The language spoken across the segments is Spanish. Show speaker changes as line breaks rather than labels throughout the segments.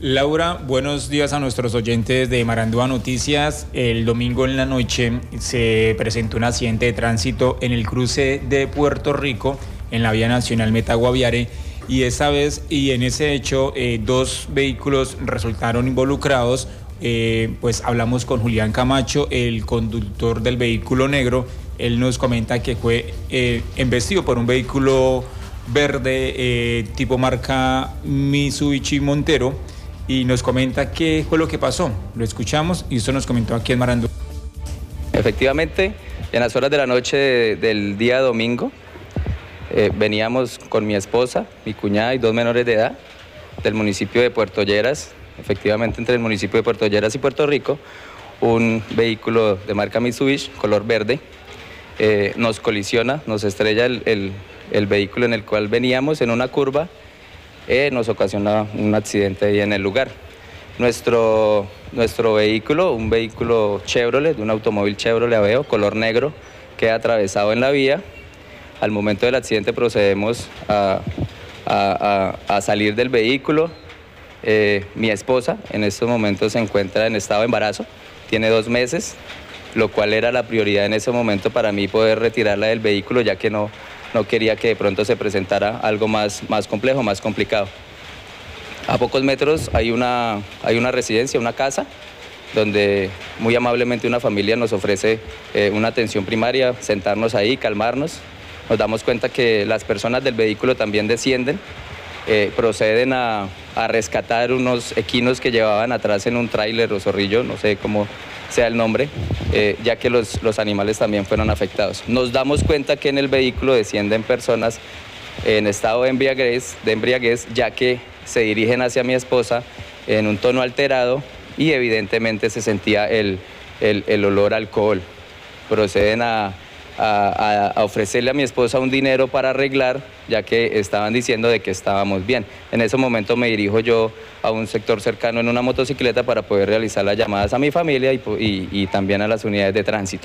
Laura, buenos días a nuestros oyentes de Marandúa Noticias. El domingo en la noche se presentó un accidente de tránsito en el cruce de Puerto Rico, en la vía nacional Meta-Guaviare, y esta vez, y en ese hecho, dos vehículos resultaron involucrados. Pues hablamos con Julián Camacho, el conductor del vehículo negro. Él nos comenta que fue embestido por un vehículo verde tipo marca Mitsubishi Montero, y nos comenta qué fue lo que pasó. Lo escuchamos y esto nos comentó aquí en Marandúa.
Efectivamente, en las horas de la noche del día domingo, veníamos con mi esposa, mi cuñada y dos menores de edad del municipio de Puerto Lleras. Efectivamente, entre el municipio de Puerto Lleras y Puerto Rico, un vehículo de marca Mitsubishi, color verde, nos colisiona, nos estrella el vehículo en el cual veníamos en una curva. Nos ocasiona un accidente ahí en el lugar. Nuestro vehículo, un vehículo Chevrolet, de un automóvil Chevrolet Aveo, color negro, queda atravesado en la vía. Al momento del accidente procedemos a salir del vehículo. Mi esposa en estos momentos se encuentra en estado de embarazo, tiene 2 meses, lo cual era la prioridad en ese momento para mí, poder retirarla del vehículo, ya que no quería que de pronto se presentara algo más complejo, más complicado. A pocos metros hay una residencia, una casa, donde muy amablemente una familia nos ofrece una atención primaria, sentarnos ahí, calmarnos. Nos damos cuenta que las personas del vehículo también descienden, proceden a rescatar unos equinos que llevaban atrás en un tráiler o zorrillo, no sé cómo sea el nombre, ya que los animales también fueron afectados. Nos damos cuenta que en el vehículo descienden personas en estado de embriaguez, ya que se dirigen hacia mi esposa en un tono alterado y evidentemente se sentía el olor a alcohol. Proceden a ofrecerle a mi esposa un dinero para arreglar, ya que estaban diciendo de que estábamos bien. En ese momento me dirijo yo a un sector cercano en una motocicleta para poder realizar las llamadas a mi familia y también a las unidades de tránsito.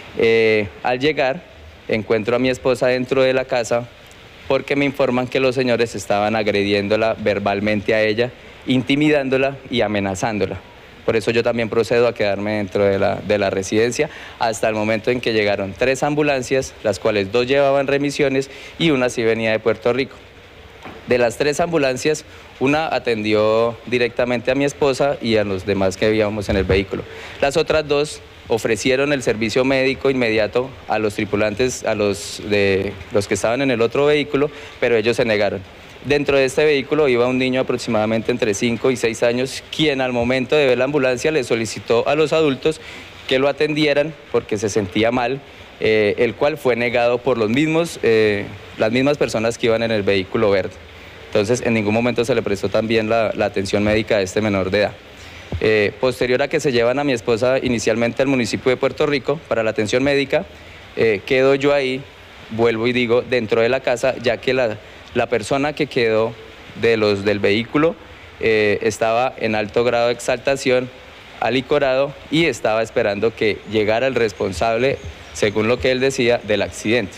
Al llegar, encuentro a mi esposa dentro de la casa, porque me informan que los señores estaban agrediéndola verbalmente a ella, intimidándola y amenazándola. Por eso yo también procedo a quedarme dentro de la residencia hasta el momento en que llegaron 3 ambulancias, las cuales 2 llevaban remisiones y una sí venía de Puerto Rico. De las 3 ambulancias, una atendió directamente a mi esposa y a los demás que habíamos en el vehículo. Las otras 2 ofrecieron el servicio médico inmediato a los tripulantes, a los que estaban en el otro vehículo, pero ellos se negaron. Dentro de este vehículo iba un niño aproximadamente entre 5 y 6 años, quien al momento de ver la ambulancia le solicitó a los adultos que lo atendieran porque se sentía mal, el cual fue negado por las mismas personas que iban en el vehículo verde. Entonces, en ningún momento se le prestó también la atención médica a este menor de edad. Posterior a que se llevan a mi esposa inicialmente al municipio de Puerto Rico para la atención médica, quedo yo ahí, vuelvo y digo, dentro de la casa, ya que la persona que quedó del vehículo estaba en alto grado de exaltación, alicorado, y estaba esperando que llegara el responsable, según lo que él decía, del accidente.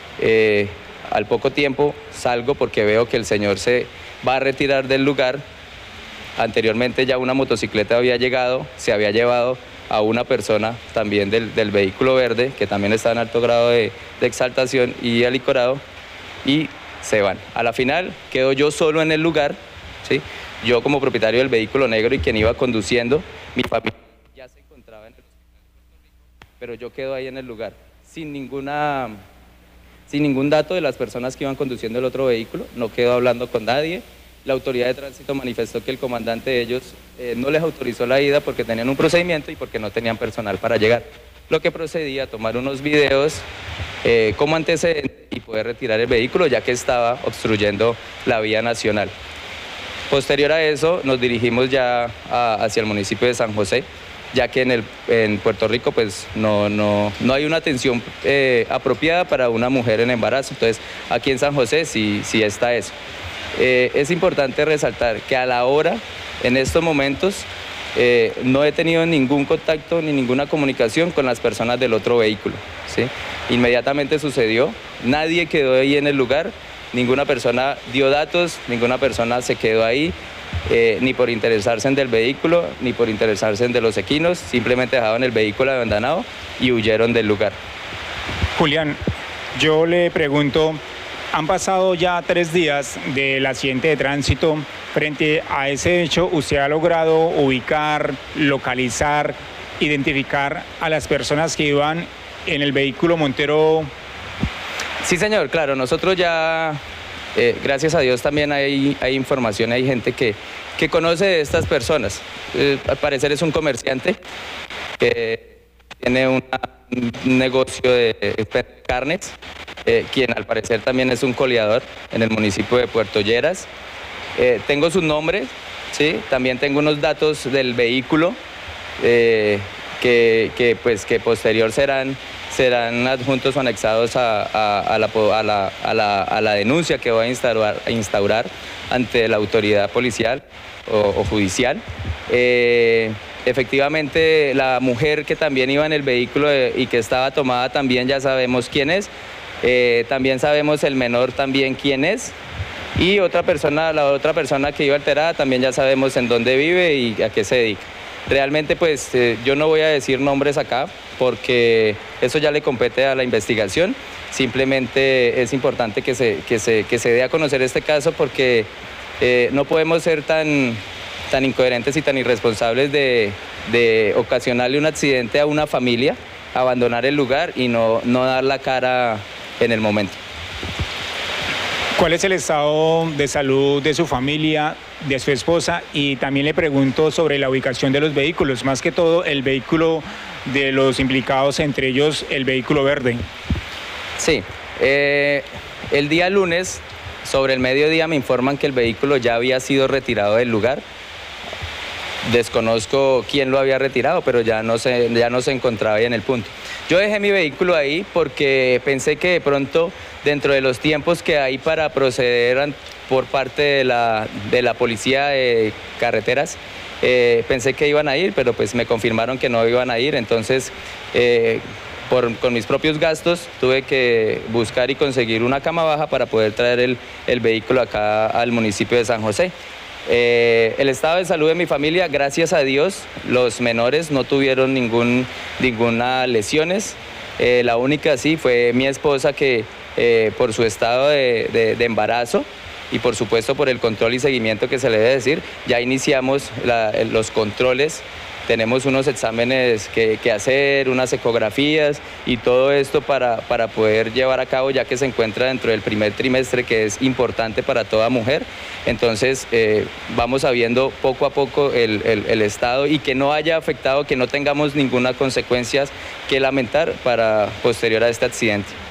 Al poco tiempo salgo porque veo que el señor se va a retirar del lugar. Anteriormente ya una motocicleta había llegado, se había llevado a una persona también del vehículo verde, que también estaba en alto grado de exaltación y alicorado, y se van. A la final quedo yo solo en el lugar, ¿sí? Yo como propietario del vehículo negro y quien iba conduciendo, mi familia ya se encontraba en el hospital de Puerto Rico, pero yo quedo ahí en el lugar, sin ningún dato de las personas que iban conduciendo el otro vehículo, no quedo hablando con nadie. La autoridad de tránsito manifestó que el comandante de ellos no les autorizó la ida porque tenían un procedimiento y porque no tenían personal para llegar. Lo que procedía a tomar unos videos como antecedente y poder retirar el vehículo, ya que estaba obstruyendo la vía nacional. Posterior a eso nos dirigimos ya hacia el municipio de San José, ya que en Puerto Rico pues no hay una atención apropiada para una mujer en embarazo. Entonces aquí en San José sí está eso. Es importante resaltar que a la hora, en estos momentos, no he tenido ningún contacto ni ninguna comunicación con las personas del otro vehículo, ¿sí? Inmediatamente sucedió, nadie quedó ahí en el lugar, ninguna persona dio datos, ninguna persona se quedó ahí. ni por interesarse en del vehículo, ni por interesarse en de los equinos, simplemente dejaban el vehículo abandonado y huyeron del lugar.
Julián, yo le pregunto, han pasado ya 3 días del accidente de tránsito. Frente a ese hecho, ¿usted ha logrado ubicar, localizar, identificar a las personas que iban en el vehículo Montero?
Sí, señor, claro, nosotros ya, gracias a Dios también hay información, hay gente que conoce de estas personas. Al parecer es un comerciante que tiene un negocio de carnes, quien al parecer también es un coleador en el municipio de Puerto Lleras. Tengo sus nombres, ¿sí? También tengo unos datos del vehículo que posterior serán adjuntos o anexados a la denuncia que voy a instaurar ante la autoridad policial o judicial. Efectivamente, la mujer que también iba en el vehículo y que estaba tomada también ya sabemos quién es. También sabemos el menor también quién es. Y la otra persona que iba alterada también ya sabemos en dónde vive y a qué se dedica. Realmente pues yo no voy a decir nombres acá porque eso ya le compete a la investigación. Simplemente es importante que se dé a conocer este caso porque no podemos ser tan incoherentes y tan irresponsables de ocasionarle un accidente a una familia, abandonar el lugar y no dar la cara en el momento.
¿Cuál es el estado de salud de su familia, de su esposa? Y también le pregunto sobre la ubicación de los vehículos, más que todo el vehículo de los implicados, entre ellos el vehículo verde.
Sí, el día lunes, sobre el mediodía, me informan que el vehículo ya había sido retirado del lugar. Desconozco quién lo había retirado, pero ya no se encontraba ahí en el punto. Yo dejé mi vehículo ahí porque pensé que de pronto, dentro de los tiempos que hay para proceder por parte de la policía de carreteras, pensé que iban a ir, pero pues me confirmaron que no iban a ir. Entonces, con mis propios gastos, tuve que buscar y conseguir una cama baja para poder traer el vehículo acá al municipio de San José. El estado de salud de mi familia, gracias a Dios, los menores no tuvieron ninguna lesiones. La única sí fue mi esposa que por su estado de embarazo y por supuesto por el control y seguimiento que se le debe decir, ya iniciamos los controles. Tenemos unos exámenes que hacer, unas ecografías y todo esto para poder llevar a cabo, ya que se encuentra dentro del primer trimestre, que es importante para toda mujer. Entonces vamos sabiendo poco a poco el estado y que no haya afectado, que no tengamos ninguna consecuencia que lamentar para posterior a este accidente.